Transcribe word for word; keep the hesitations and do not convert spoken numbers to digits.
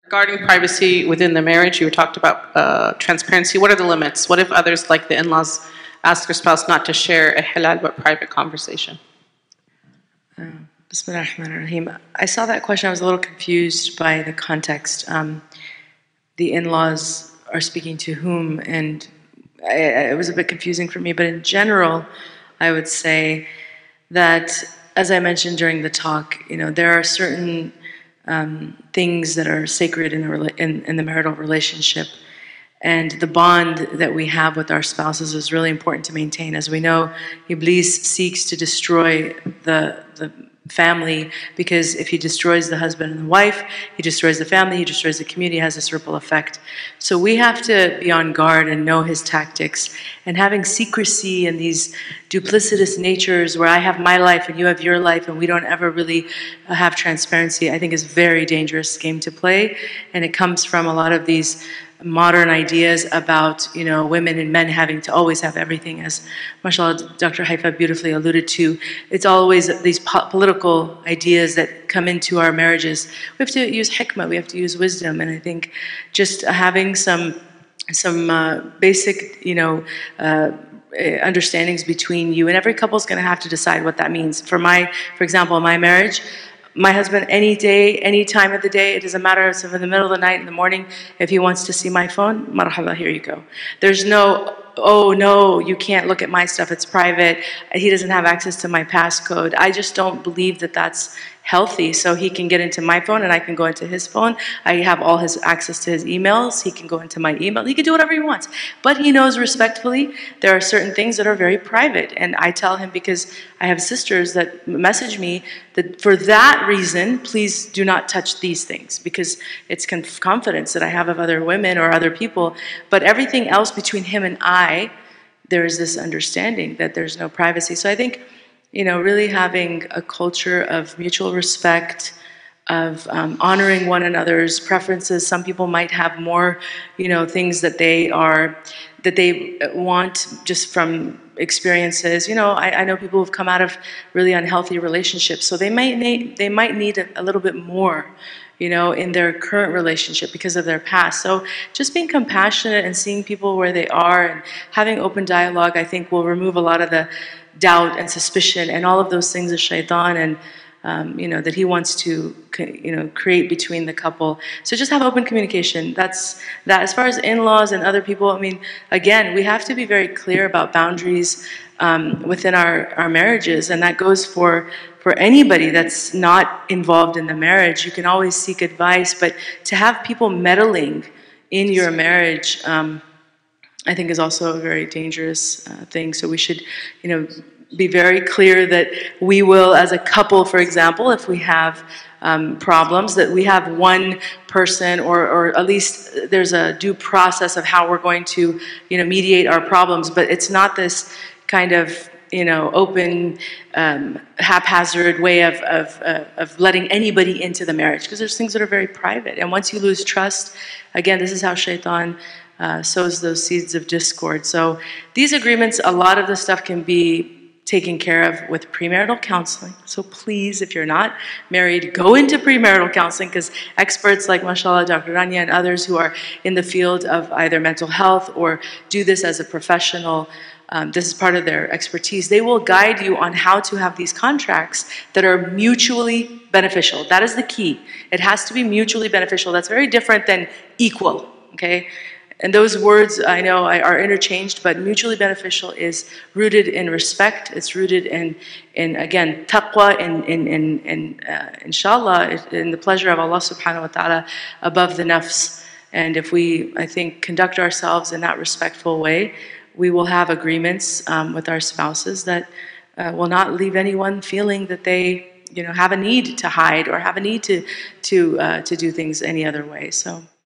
Regarding privacy within the marriage, you talked about uh, transparency. What are the limits? What if others, like the in-laws, ask their spouse not to share a halal but private conversation? Uh, Bismillah ar-Rahman ar-Rahim. I saw that question. I was a little confused by the context. Um, the in-laws are speaking to whom, and I, it was a bit confusing for me. But in general, I would say that, as I mentioned during the talk, you know, there are certain um, things that are sacred in the, in, in the marital relationship, and the bond that we have with our spouses is really important to maintain. As we know, Iblis seeks to destroy the the family, because if he destroys the husband and the wife, he destroys the family, he destroys the community, it has this ripple effect. So we have to be on guard and know his tactics. And having secrecy and these duplicitous natures where I have my life and you have your life and we don't ever really have transparency, I think is a very dangerous game to play. And it comes from a lot of these modern ideas about, you know, women and men having to always have everything, as mashallah Doctor Haifa beautifully alluded to. It's always these po political ideas that come into our marriages. We have to use hikmah, we have to use wisdom, and I think just having some some uh, basic, you know, uh, understandings between you, and every couple is going to have to decide what that means. For my, for example, my marriage, my husband, any day, any time of the day, it doesn't matter if it's in the middle of the night, in the morning, if he wants to see my phone, marhaba, here you go. There's no, oh no, you can't look at my stuff, it's private, he doesn't have access to my passcode. I just don't believe that that's healthy. So he can get into my phone and I can go into his phone. I have all his access to his emails. He can go into my email. He can do whatever he wants. But he knows respectfully there are certain things that are very private. And I tell him, because I have sisters that message me that for that reason, please do not touch these things, because it's confidence that I have of other women or other people. But everything else between him and I, there is this understanding that there's no privacy. So I think, you know, really having a culture of mutual respect, of um, honoring one another's preferences. Some people might have more, you know, things that they are, that they want just from experiences. You know, I, I know people who've come out of really unhealthy relationships, so they might need, they might need a, a little bit more, you know, in their current relationship because of their past. So just being compassionate and seeing people where they are and having open dialogue, I think, will remove a lot of the doubt and suspicion and all of those things of shaitan and um, you know, that he wants to, you know, create between the couple. So just have open communication. That's that. As far as in-laws and other people, I mean, again, we have to be very clear about boundaries um, within our, our marriages, and that goes for for anybody that's not involved in the marriage. You can always seek advice, but to have people meddling in your marriage, um, I think is also a very dangerous uh, thing. So we should, you know, be very clear that we will, as a couple, for example, if we have um, problems, that we have one person, or, or at least there's a due process of how we're going to, you know, mediate our problems. But it's not this kind of, you know, open, um, haphazard way of, of, uh, of letting anybody into the marriage, because there's things that are very private. And once you lose trust, again, this is how shaitan uh, sows those seeds of discord. So these agreements, a lot of the stuff can be taken care of with premarital counseling. So please, if you're not married, go into premarital counseling, because experts like, mashallah, Doctor Rania and others who are in the field of either mental health or do this as a professional, um, this is part of their expertise, they will guide you on how to have these contracts that are mutually beneficial. That is the key. It has to be mutually beneficial. That's very different than equal, okay? And those words, I know, are interchanged, but mutually beneficial is rooted in respect. It's rooted in, in again, taqwa, and in, in, in, uh, inshallah, in the pleasure of Allah subhanahu wa ta'ala above the nafs. And if we, I think, conduct ourselves in that respectful way, we will have agreements um, with our spouses that uh, will not leave anyone feeling that they, you know, have a need to hide or have a need to, to, uh, to do things any other way. So.